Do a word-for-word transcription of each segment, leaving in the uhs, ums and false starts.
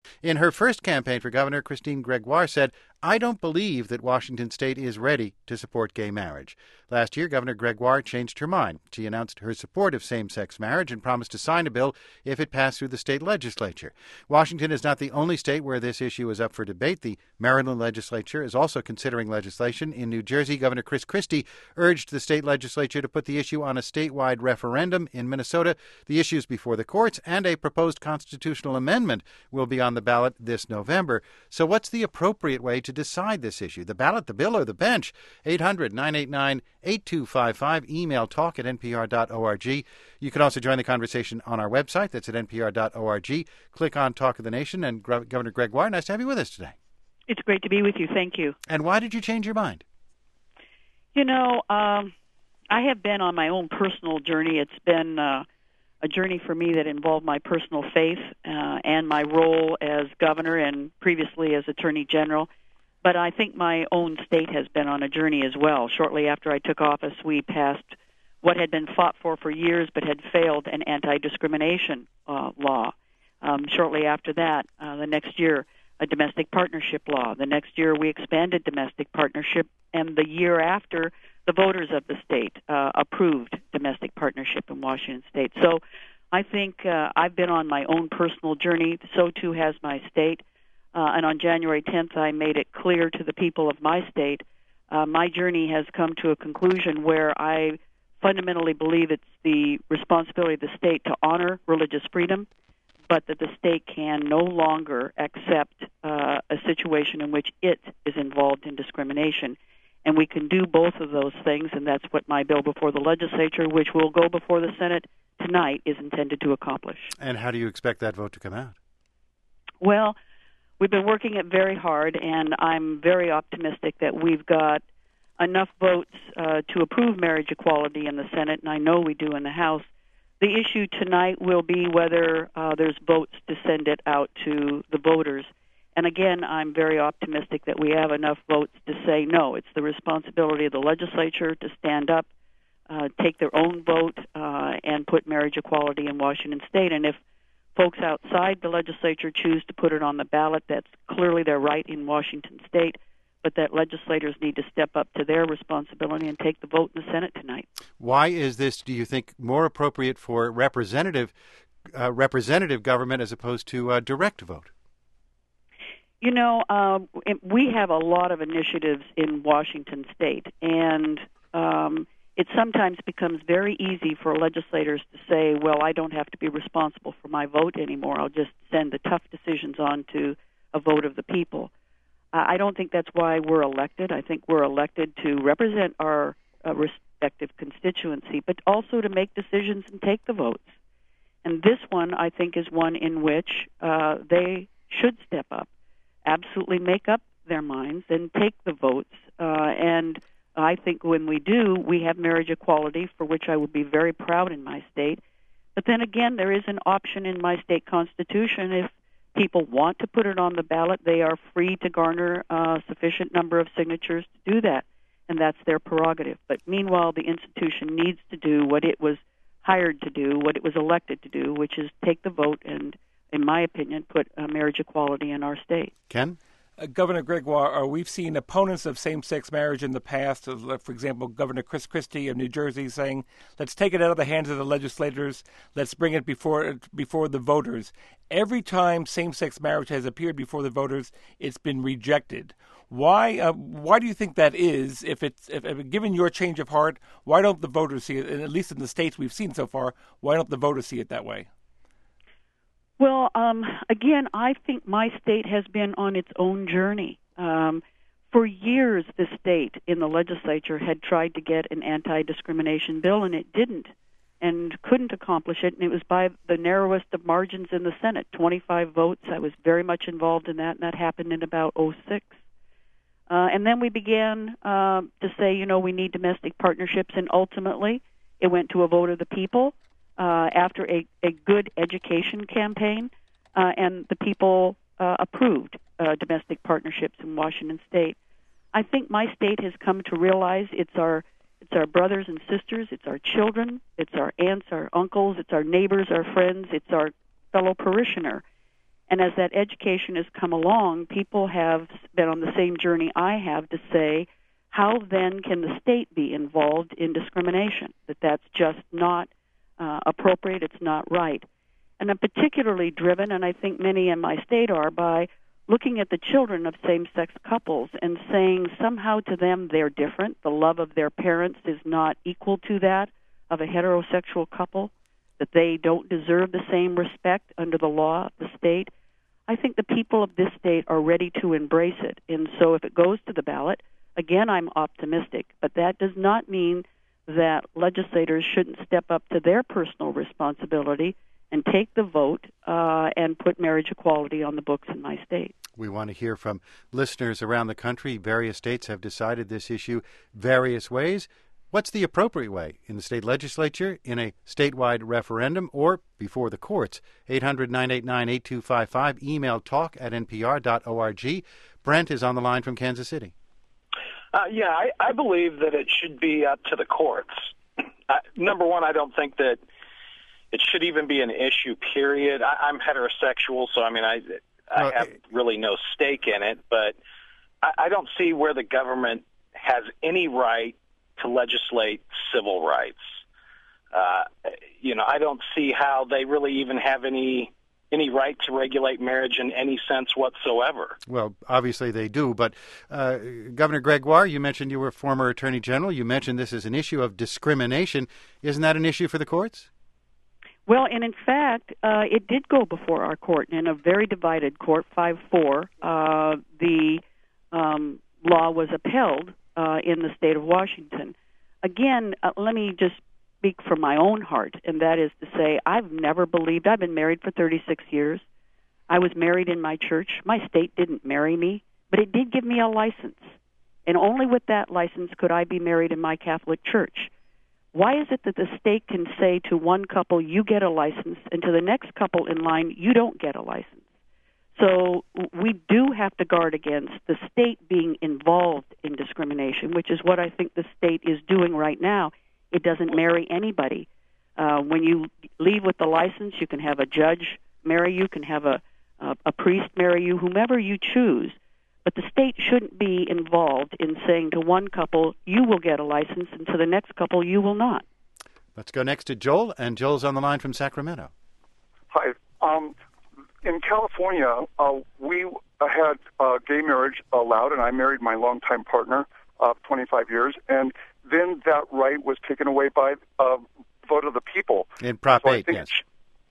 In her first campaign for governor, Christine Gregoire said, "I don't believe that Washington state is ready to support gay marriage." Last year, Governor Gregoire changed her mind. She announced her support of same-sex marriage and promised to sign a bill if it passed through the state legislature. Washington is not the only state where this issue is up for debate. The Maryland legislature is also considering legislation. In New Jersey, Governor Chris Christie urged the state legislature to put the issue on a statewide referendum. In Minnesota, the issue is before the courts, and a proposed constitutional amendment will be on the ballot this November. So what's the appropriate way to decide this issue? The ballot, the bill, or the bench? eight hundred, nine eight nine, eight two five five. Email talk at n p r dot org. You can also join the conversation on our website. That's at n p r dot org. Click on Talk of the Nation. And Governor Gregoire, nice to have you with us today. It's great to be with you. Thank you. And why did you change your mind? You know, um, I have been on my own personal journey. It's been uh, a journey for me that involved my personal faith uh, and my role as governor and previously as attorney general. But I think my own state has been on a journey as well. Shortly after I took office, we passed what had been fought for for years but had failed, an anti-discrimination uh, law. Um, shortly after that, uh, the next year, a domestic partnership law. The next year, we expanded domestic partnership, and the year after, the voters of the state uh, approved domestic partnership in Washington state. So I think uh, I've been on my own personal journey. So too has my state. Uh, and on January tenth, I made it clear to the people of my state, uh, my journey has come to a conclusion where I fundamentally believe it's the responsibility of the state to honor religious freedom, but that the state can no longer accept uh, a situation in which it is involved in discrimination. And we can do both of those things, and that's what my bill before the legislature, which will go before the Senate tonight, is intended to accomplish. And how do you expect that vote to come out? Well, we've been working it very hard, and I'm very optimistic that we've got enough votes uh, to approve marriage equality in the Senate, and I know we do in the House. The issue tonight will be whether uh, there's votes to send it out to the voters. And again, I'm very optimistic that we have enough votes to say, no, it's the responsibility of the legislature to stand up, uh, take their own vote, uh, and put marriage equality in Washington state. And if folks outside the legislature choose to put it on the ballot, that's clearly their right in Washington state, but that legislators need to step up to their responsibility and take the vote in the Senate tonight. Why is this, do you think, more appropriate for representative uh, representative government as opposed to uh, direct vote? You know, uh, we have a lot of initiatives in Washington state, and um, it sometimes becomes very easy for legislators to say, well, I don't have to be responsible for my vote anymore. I'll just send the tough decisions on to a vote of the people. Uh, I don't think that's why we're elected. I think we're elected to represent our uh, respective constituency, but also to make decisions and take the votes. And this one, I think, is one in which uh, they should step up, absolutely make up their minds and take the votes. Uh, and I think when we do, we have marriage equality, for which I would be very proud in my state. But then again, there is an option in my state constitution. If people want to put it on the ballot, they are free to garner a sufficient number of signatures to do that, and that's their prerogative. But meanwhile, the institution needs to do what it was hired to do, what it was elected to do, which is take the vote and, in my opinion, put uh, marriage equality in our state. Ken? Uh, Governor Gregoire, uh, we've seen opponents of same-sex marriage in the past. Uh, for example, Governor Chris Christie of New Jersey saying, let's take it out of the hands of the legislators, let's bring it before before the voters. Every time same-sex marriage has appeared before the voters, it's been rejected. Why uh, why do you think that is? If it's if, if given your change of heart, why don't the voters see it? And at least in the states we've seen so far, why don't the voters see it that way? Well, um, again, I think my state has been on its own journey. Um, for years, the state in the legislature had tried to get an anti-discrimination bill, and it didn't, and couldn't accomplish it, and it was by the narrowest of margins in the Senate, twenty-five votes. I was very much involved in that, and that happened in about oh six. Uh, and then we began uh, to say, you know, we need domestic partnerships, and ultimately it went to a vote of the people uh, after a, a good education campaign, uh, and the people uh, approved uh, domestic partnerships in Washington state. I think my state has come to realize it's our it's our brothers and sisters, it's our children, it's our aunts, our uncles, it's our neighbors, our friends, it's our fellow parishioner. And as that education has come along, people have been on the same journey I have to say, how then can the state be involved in discrimination? That that's just not uh, appropriate, it's not right. And I'm particularly driven, and I think many in my state are, by looking at the children of same-sex couples and saying somehow to them they're different. The love of their parents is not equal to that of a heterosexual couple, that they don't deserve the same respect under the law of the state. I think the people of this state are ready to embrace it. And so if it goes to the ballot, again, I'm optimistic. But that does not mean that legislators shouldn't step up to their personal responsibility and take the vote uh, and put marriage equality on the books in my state. We want to hear from listeners around the country. Various states have decided this issue various ways. What's the appropriate way? In the state legislature, in a statewide referendum, or before the courts? eight hundred, nine eight nine, eight two five five. Email talk at n p r dot org. Brent is on the line from Kansas City. Uh, yeah, I, I believe that it should be up to the courts. Uh, number one, I don't think that it should even be an issue, period. I, I'm heterosexual, so, I mean, I, I well, have really no stake in it, but I, I don't see where the government has any right to legislate civil rights. Uh, you know, I don't see how they really even have any any right to regulate marriage in any sense whatsoever. Well, obviously they do, but uh, Governor Gregoire, you mentioned you were former Attorney General. You mentioned this is an issue of discrimination. Isn't that an issue for the courts? Well, and in fact, uh, it did go before our court in a very divided court, five four. Uh, the um, law was upheld Uh, in the state of Washington. Again, uh, let me just speak from my own heart, and that is to say I've never believed, I've been married for thirty-six years. I was married in my church. My state didn't marry me, but it did give me a license. And only with that license could I be married in my Catholic church. Why is it that the state can say to one couple, you get a license, and to the next couple in line, you don't get a license? So we do have to guard against the state being involved in discrimination, which is what I think the state is doing right now. It doesn't marry anybody. Uh, when you leave with the license, you can have a judge marry you, can have a, a, a priest marry you, whomever you choose. But the state shouldn't be involved in saying to one couple, you will get a license, and to the next couple, you will not. Let's go next to Joel, and Joel's on the line from Sacramento. Hi. Um, in California, uh, we had uh, gay marriage allowed, and I married my longtime partner of twenty-five years, and then that right was taken away by uh, vote of the people. In Prop so eight, I yes.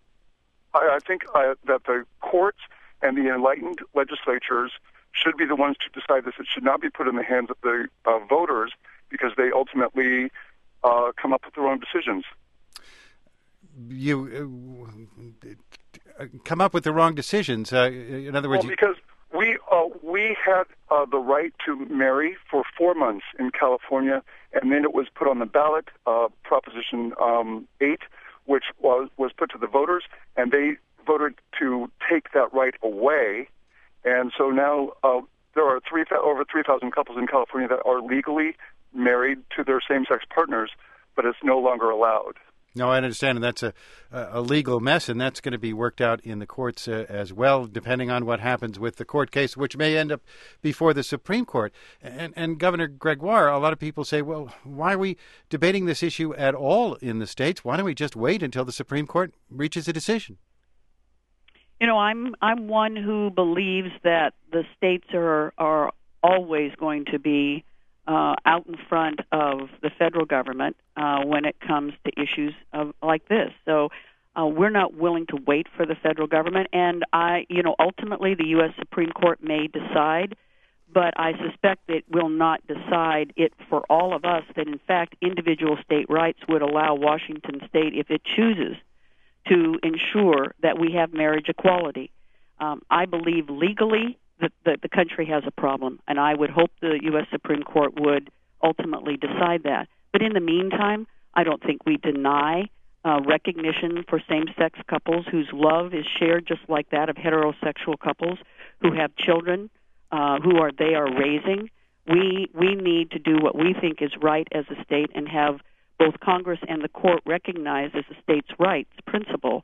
I, I think uh, that the courts and the enlightened legislatures should be the ones to decide this. It should not be put in the hands of the uh, voters, because they ultimately uh, come up with their own decisions. You uh, come up with the wrong decisions. Uh, in other words, well, because we uh, we had uh, the right to marry for four months in California, and then it was put on the ballot, uh, Proposition um, eight, which was was put to the voters, and they voted to take that right away. And so now uh, there are three over three thousand couples in California that are legally married to their same-sex partners, but it's no longer allowed. No, I understand, and that's a, a legal mess, and that's going to be worked out in the courts uh, as well, depending on what happens with the court case, which may end up before the Supreme Court. And, and Governor Gregoire, a lot of people say, well, why are we debating this issue at all in the states? Why don't we just wait until the Supreme Court reaches a decision? You know, I'm I'm one who believes that the states are are always going to be uh, out in front of the federal government uh, when it comes to issues of like this. So uh, we're not willing to wait for the federal government. And I, you know, ultimately the U S Supreme Court may decide, but I suspect it will not decide it for all of us. That in fact, individual state rights would allow Washington State, if it chooses, to ensure that we have marriage equality. Um, I believe legally that the, the country has a problem, and I would hope the U S Supreme Court would ultimately decide that. But in the meantime, I don't think we deny uh, recognition for same-sex couples whose love is shared just like that of heterosexual couples who have children uh, who are they are raising. We we need to do what we think is right as a state and have both Congress and the court recognize as a state's rights principle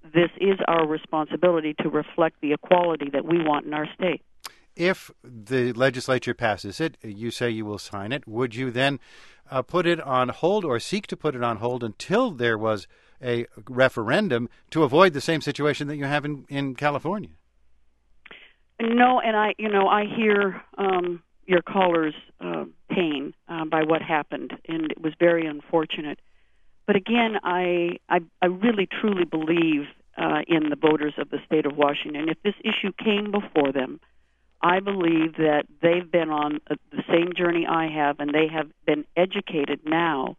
this is our responsibility to reflect the equality that we want in our state. If the legislature passes it, you say you will sign it, would you then uh, put it on hold or seek to put it on hold until there was a referendum to avoid the same situation that you have in, in California? No, and I, you know, I hear um, your caller's uh, pain uh, by what happened, and it was very unfortunate. But again, I, I, I really truly believe uh, in the voters of the state of Washington. If this issue came before them, I believe that they've been on the same journey I have, and they have been educated now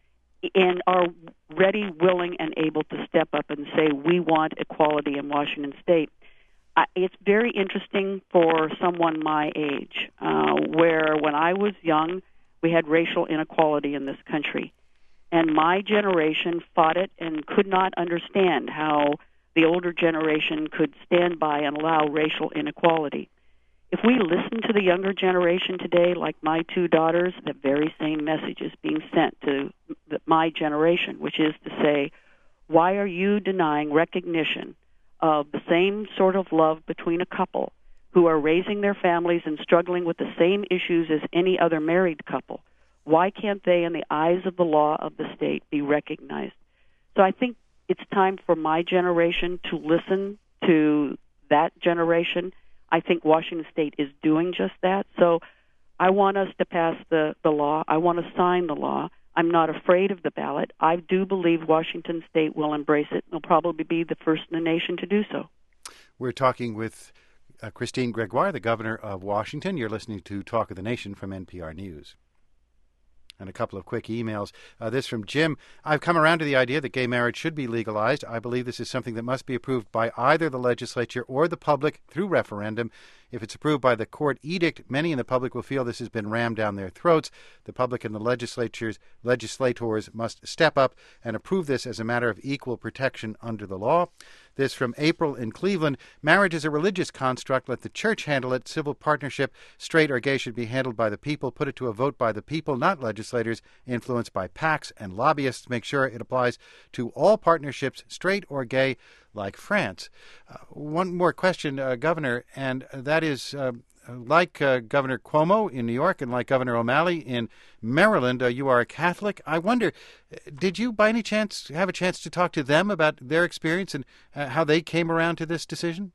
and are ready, willing, and able to step up and say, we want equality in Washington State. I, it's very interesting for someone my age, uh, where when I was young, we had racial inequality in this country. And my generation fought it and could not understand how the older generation could stand by and allow racial inequality. If we listen to the younger generation today, like my two daughters, the very same message is being sent to the, my generation, which is to say, why are you denying recognition of the same sort of love between a couple who are raising their families and struggling with the same issues as any other married couple? Why can't they, in the eyes of the law of the state, be recognized? So I think it's time for my generation to listen to that generation. I think Washington State is doing just that. So I want us to pass the, the law. I want to sign the law. I'm not afraid of the ballot. I do believe Washington State will embrace it. They'll probably be the first in the nation to do so. We're talking with uh, Christine Gregoire, the governor of Washington. You're listening to Talk of the Nation from N P R News. And a couple of quick emails. Uh, this from Jim. I've come around to the idea that gay marriage should be legalized. I believe this is something that must be approved by either the legislature or the public through referendum. If it's approved by the court edict, many in the public will feel this has been rammed down their throats. The public and the legislatures, legislators must step up and approve this as a matter of equal protection under the law. This from April in Cleveland. Marriage is a religious construct. Let the church handle it. Civil partnership, straight or gay, should be handled by the people. Put it to a vote by the people, not legislators influenced by PACs and lobbyists. Make sure it applies to all partnerships, straight or gay, like France. Uh, one more question, uh, Governor, and that is, uh, like uh, Governor Cuomo in New York and like Governor O'Malley in Maryland, uh, you are a Catholic. I wonder, did you by any chance have a chance to talk to them about their experience and uh, how they came around to this decision?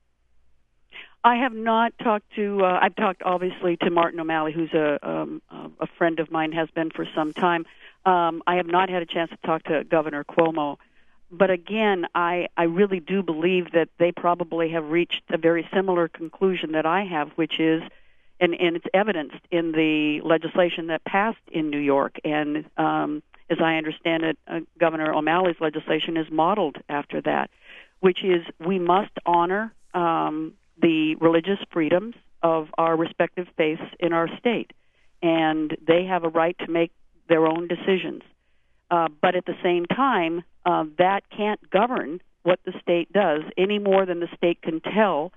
I have not talked to, uh, I've talked obviously to Martin O'Malley, who's a, um, a friend of mine, has been for some time. Um, I have not had a chance to talk to Governor Cuomo. But again, I, I really do believe that they probably have reached a very similar conclusion that I have, which is, and, and it's evidenced in the legislation that passed in New York. And um, as I understand it, uh, Governor O'Malley's legislation is modeled after that, which is we must honor um, the religious freedoms of our respective faiths in our state. And they have a right to make their own decisions. Uh, but at the same time, uh, that can't govern what the state does any more than the state can tell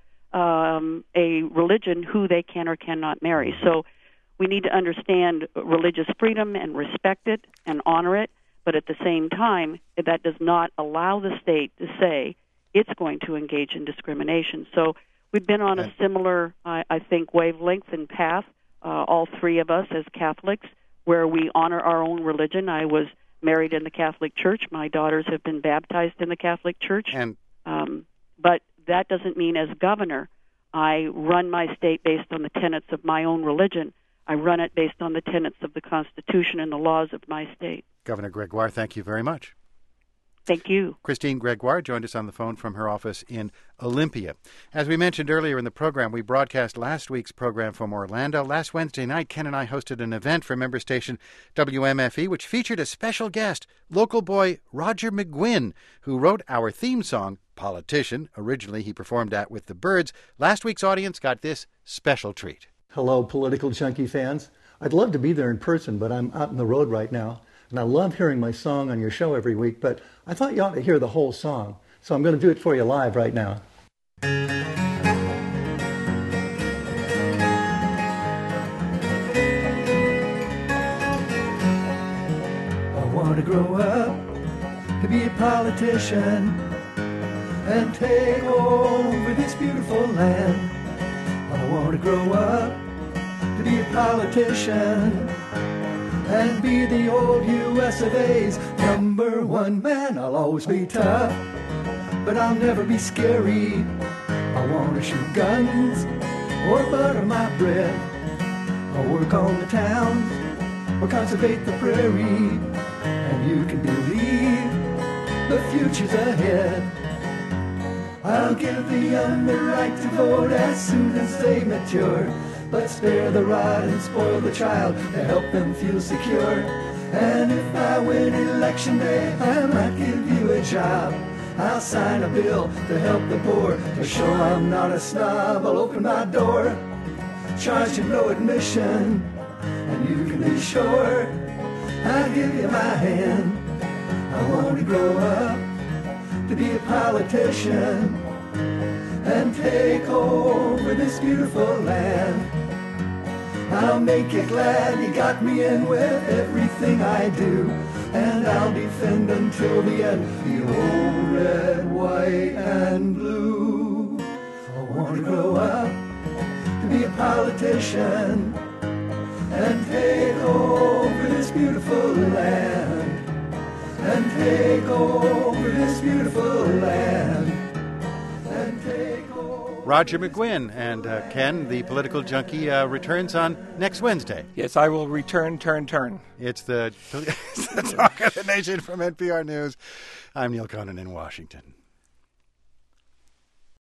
um, a religion who they can or cannot marry. So we need to understand religious freedom and respect it and honor it, but at the same time, that does not allow the state to say it's going to engage in discrimination. So we've been on a similar, I, I think, wavelength and path, uh, all three of us as Catholics, where we honor our own religion. I was married in the Catholic Church. My daughters have been baptized in the Catholic Church. And um, but that doesn't mean as governor I run my state based on the tenets of my own religion. I run it based on the tenets of the Constitution and the laws of my state. Governor Gregoire, thank you very much. Thank you. Christine Gregoire joined us on the phone from her office in Olympia. As we mentioned earlier in the program, we broadcast last week's program from Orlando. Last Wednesday night, Ken and I hosted an event for member station W M F E, which featured a special guest, local boy Roger McGuinn, who wrote our theme song, Politician. Originally, he performed that with the Byrds. Last week's audience got this special treat. Hello, Political Junkie fans. I'd love to be there in person, but I'm out on the road right now. And I love hearing my song on your show every week, but I thought you ought to hear the whole song. So I'm going to do it for you live right now. I want to grow up to be a politician. and take over this beautiful land. I want to grow up to be a politician and be the old U S of A's number one man. I'll always be tough, but I'll never be scary. I want to shoot guns or butter my bread. I'll work on the towns or conservate the prairie, and you can believe the future's ahead. I'll give the young the right to vote as soon as they mature, but spare the rod and spoil the child to help them feel secure. And if I win election day, I might give you a job. I'll sign a bill to help the poor, to show I'm not a snob. I'll open my door, charge you no admission, and you can be sure I'll give you my hand. I want to grow up to be a politician and take over this beautiful land. I'll make you glad you got me in with everything I do, and I'll defend until the end the old red, white, and blue. I want to grow up to be a politician and take over this beautiful land, and take over this beautiful land, and take over. Roger McGuinn and uh, Ken, the political junkie, uh, returns on next Wednesday. Yes, I will return, turn, turn. It's the, it's the Talk of the Nation from N P R News. I'm Neil Conan in Washington.